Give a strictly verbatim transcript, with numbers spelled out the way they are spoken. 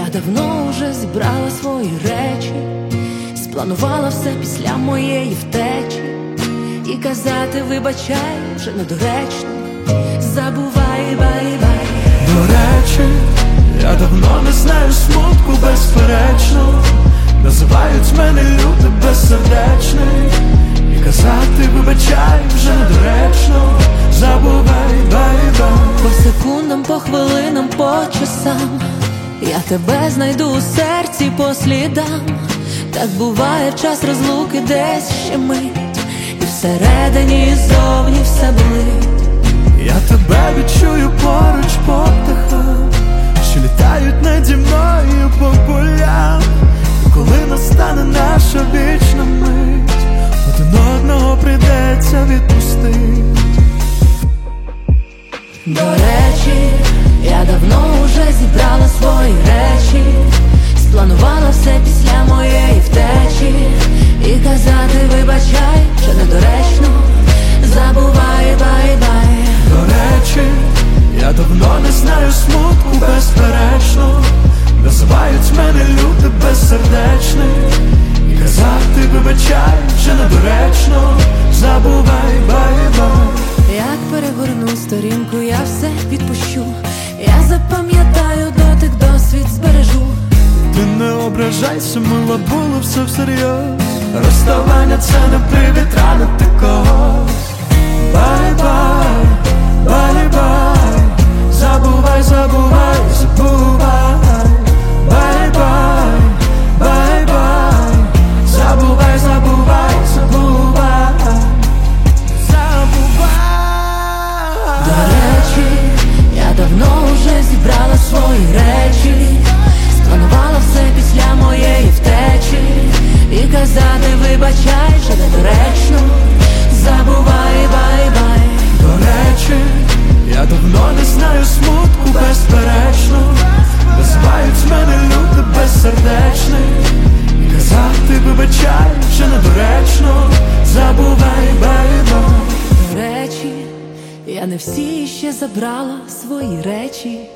давно вже зібрала свої речі, спланувала все після моєї втечі. І казати вибачай вже недоречно, забувай, бай-бай. До речі, я давно не знаю смутку, безперечно. Називають мене люди безсердечний. І казати вибачай вже недоречно, забувай, бай-бай. По секундам, по хвилинам, по часам я тебе знайду у серці по слідам. Так буває в час розлуки, десь ще мить, і всередині, і зовні все болить. Я тебе відчую поруч по птахам, що літають наді мною по полям. І коли настане наша вічна мить, один одного прийдеться відпустити. До речі, я давно вже зібрала свої речі, спланувала все після моєї втечі. І казати вибачай вже недоречно, забувай, бай-бай. До речі, я давно не знаю смутку, безперечно. Називають мене люди безсердечний. І казати вибачай вже недоречно, забувай, бай-бай. Як перегорну сторінку, я все відпущу. Я запам'ятаю дотик, досвід збережу. Ти не ображайся, мила, було все всерйоз. Розставання — це не привід ранити когось. Бай-бай, бай-бай. Забувай, забувай, забувай. Бай-бай, бай-бай. Забувай, забувай, забувай. До речі, я давно вже зібрала свої речі, спланувала все після моєї втечі. І казати вибачай вже недоречно, забувай, бай-бай. До речі, я давно не знаю смутку, безперечно. Називають мене люди безсердечний. І казати вибачай вже недоречно, забувай, бай-бай. До речі, я не всі ще забрала свої речі,